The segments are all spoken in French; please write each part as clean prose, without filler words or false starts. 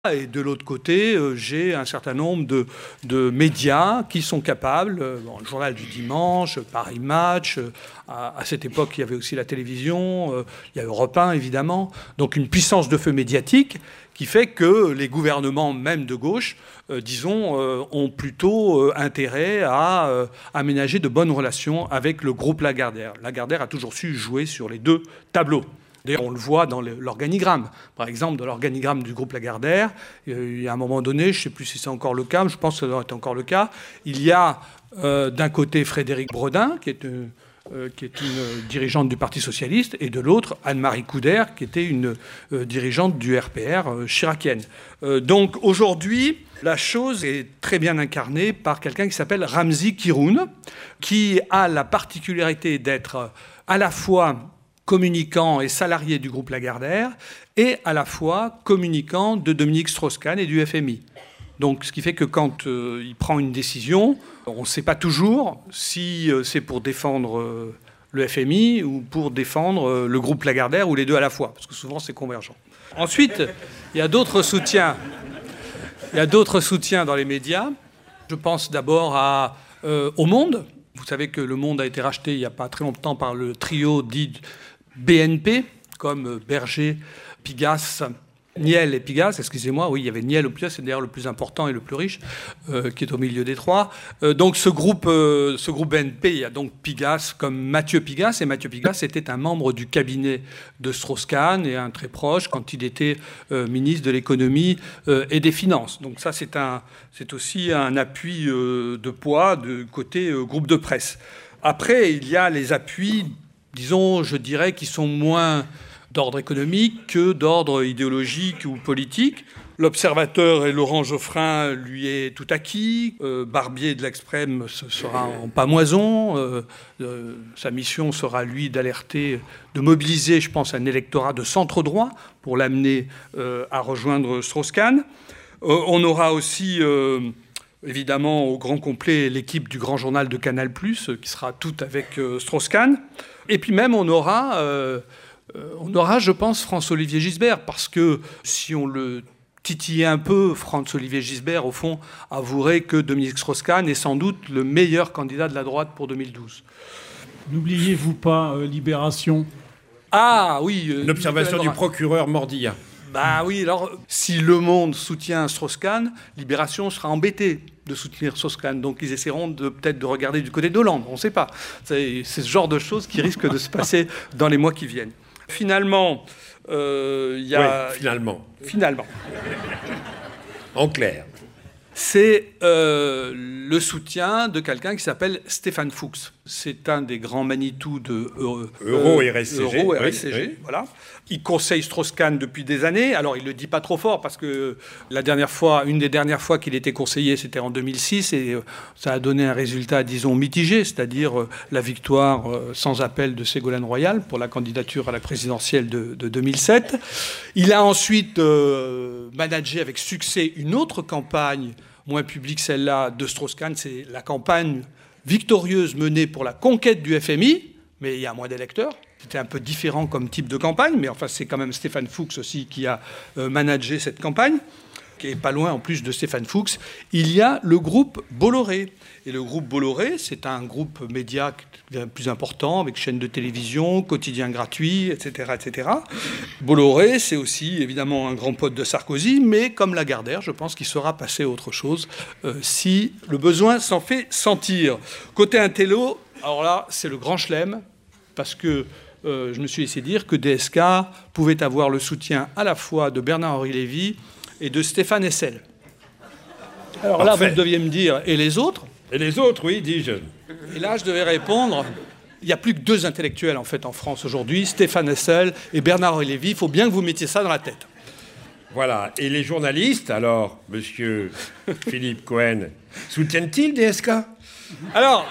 Et de l'autre côté, j'ai un certain nombre de médias qui sont capables, le journal du dimanche, Paris Match, à cette époque, il y avait aussi la télévision, il y a Europe 1, évidemment. Donc une puissance de feu médiatique qui fait que les gouvernements, même de gauche, ont plutôt intérêt à aménager de bonnes relations avec le groupe Lagardère. Lagardère a toujours su jouer sur les deux tableaux. D'ailleurs, on le voit dans l'organigramme. Par exemple, dans l'organigramme du groupe Lagardère, il y a un moment donné, je ne sais plus si c'est encore le cas, mais je pense que ça doit être encore le cas, il y a d'un côté Frédéric Bredin, qui est une dirigeante du Parti socialiste, et de l'autre, Anne-Marie Couder, qui était une dirigeante du RPR chiracienne. Donc aujourd'hui, la chose est très bien incarnée par quelqu'un qui s'appelle Ramzi Kiroun, qui a la particularité d'être à la fois communicant et salarié du groupe Lagardère, et à la fois communicant de Dominique Strauss-Kahn et du FMI. Donc, ce qui fait que quand il prend une décision, on ne sait pas toujours si c'est pour défendre le FMI ou pour défendre le groupe Lagardère, ou les deux à la fois, parce que souvent c'est convergent. Ensuite, il y a d'autres soutiens. Il y a d'autres soutiens dans les médias. Je pense d'abord au Monde. Vous savez que le Monde a été racheté il n'y a pas très longtemps par le trio dit BNP, comme Berger, Pigasse, Niel et Pigasse, excusez-moi, oui, il y avait Niel au plus, c'est d'ailleurs le plus important et le plus riche, qui est au milieu des trois. Donc ce groupe BNP, il y a donc Pigasse comme Mathieu Pigasse, et Mathieu Pigasse était un membre du cabinet de Strauss-Kahn et un très proche quand il était ministre de l'économie et des finances. Donc ça, c'est aussi un appui de poids de côté groupe de presse. Après, il y a les appuis, disons, je dirais, qui sont moins d'ordre économique que d'ordre idéologique ou politique. L'Observateur et Laurent Geoffrin lui est tout acquis. Barbier de l'Extrême sera en pamoison. Sa mission sera, lui, d'alerter, de mobiliser, je pense, un électorat de centre-droit pour l'amener à rejoindre Strauss-Kahn. On aura aussi, évidemment, au grand complet, l'équipe du Grand Journal de Canal+, qui sera toute avec Strauss-Kahn. Et puis même, on aura, je pense, François-Olivier Gisbert, parce que si on le titillait un peu, François-Olivier Gisbert, au fond, avouerait que Dominique Strauss-Kahn est sans doute le meilleur candidat de la droite pour 2012. N'oubliez-vous pas Libération ? Ah oui. L'observation du procureur Mordilla. Bah oui, alors si Le Monde soutient Strauss-Kahn, Libération sera embêtée de soutenir Strauss-Kahn. Donc ils essaieront peut-être de regarder du côté d'Hollande, on ne sait pas. C'est ce genre de choses qui risquent de se passer dans les mois qui viennent. Finalement, il y a... Oui, finalement. Finalement. En clair. C'est le soutien de quelqu'un qui s'appelle Stéphane Fuchs. C'est un des grands Manitou de Euro et RSCG. Oui. Voilà. Il conseille Strauss-Kahn depuis des années. Alors, il ne le dit pas trop fort parce que une des dernières fois qu'il était conseillé, c'était en 2006 et ça a donné un résultat, disons, mitigé, c'est-à-dire la victoire sans appel de Ségolène Royal pour la candidature à la présidentielle de 2007. Il a ensuite managé avec succès une autre campagne, moins publique celle-là, de Strauss-Kahn. C'est la campagne victorieuse menée pour la conquête du FMI, mais il y a moins d'électeurs. C'était un peu différent comme type de campagne, mais enfin, c'est quand même Stéphane Fuchs aussi qui a managé cette campagne, qui est pas loin en plus de Stéphane Fuchs. Il y a le groupe Bolloré. Et le groupe Bolloré, c'est un groupe média plus important, avec chaîne de télévision, quotidien gratuit, etc., etc. Bolloré, c'est aussi évidemment un grand pote de Sarkozy, mais comme Lagardère, je pense qu'il saura passer à autre chose si le besoin s'en fait sentir. Côté intello, alors là, c'est le grand chelem, parce que je me suis laissé dire que DSK pouvait avoir le soutien à la fois de Bernard-Henri Lévy et de Stéphane Hessel. Alors Parfait. Là, vous deviez me dire, et les autres ? Et les autres, oui, dis-je. Et là, je devais répondre, il n'y a plus que deux intellectuels, en fait, en France aujourd'hui, Stéphane Hessel et Bernard-Henri Lévy. Il faut bien que vous mettiez ça dans la tête. Voilà. Et les journalistes, alors, monsieur Philippe Cohen, soutiennent-ils DSK ? Alors,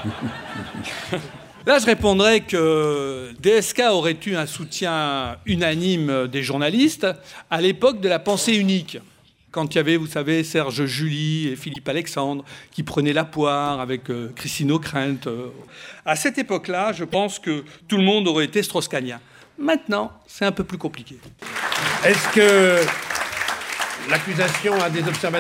là, je répondrais que DSK aurait eu un soutien unanime des journalistes à l'époque de la pensée unique. Quand il y avait, vous savez, Serge July et Philippe Alexandre qui prenaient la poire avec Christine Ockrent. À cette époque-là, je pense que tout le monde aurait été strauss-kahnien. Maintenant, c'est un peu plus compliqué. Est-ce que L'accusation a des observations.